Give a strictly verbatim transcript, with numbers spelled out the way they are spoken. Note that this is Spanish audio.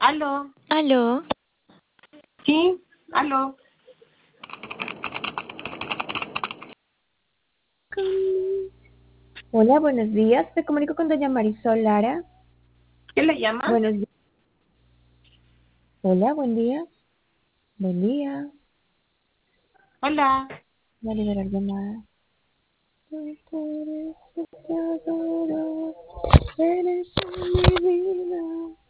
Aló, Aló, sí, aló. Hola, buenos días. Me comunico con doña Marisol Lara. ¿Qué le llama? Buenos días. Hola, buen día. Buen día. Hola. Voy a liberar llamada. Tú eres mi tesoro, eres mi vida.